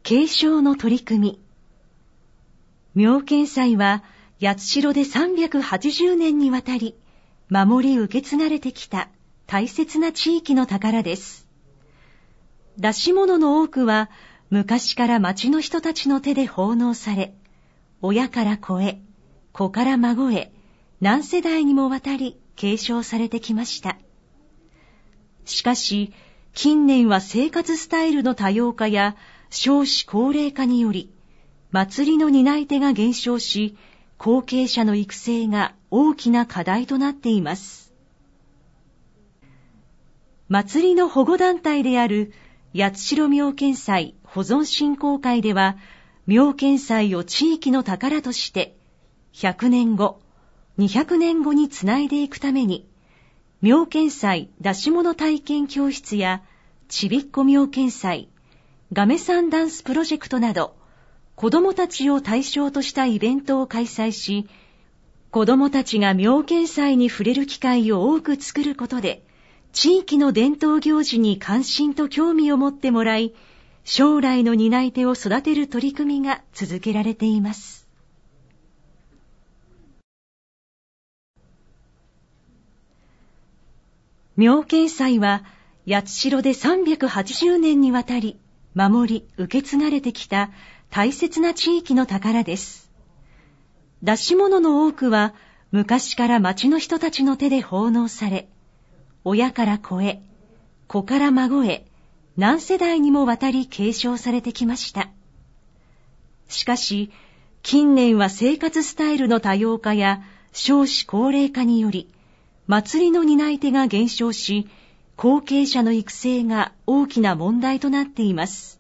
継承の取り組み。妙見祭は八代で380年にわたり守り受け継がれてきた大切な地域の宝です。出し物の多くは昔から町の人たちの手で奉納され、親から子へ、子から孫へ、何世代にもわたり継承されてきました。しかし、近年は生活スタイルの多様化や少子高齢化により、祭りの担い手が減少し、後継者の育成が大きな課題となっています。祭りの保護団体である八代妙見祭保存振興会では、妙見祭を地域の宝として、100年後、200年後につないでいくために、妙見祭出し物体験教室や、ちびっこ妙見祭、亀さんダンスプロジェクトなど、子どもたちを対象としたイベントを開催し、子どもたちが妙見祭に触れる機会を多く作ることで、地域の伝統行事に関心と興味を持ってもらい、将来の担い手を育てる取り組みが続けられています。妙見祭は八代で380年にわたり守り受け継がれてきた大切な地域の宝です。出し物の多くは昔から町の人たちの手で奉納され、親から子へ、子から孫へ、何世代にもわたり継承されてきました。しかし、近年は生活スタイルの多様化や少子高齢化により、祭りの担い手が減少し、後継者の育成が大きな問題となっています。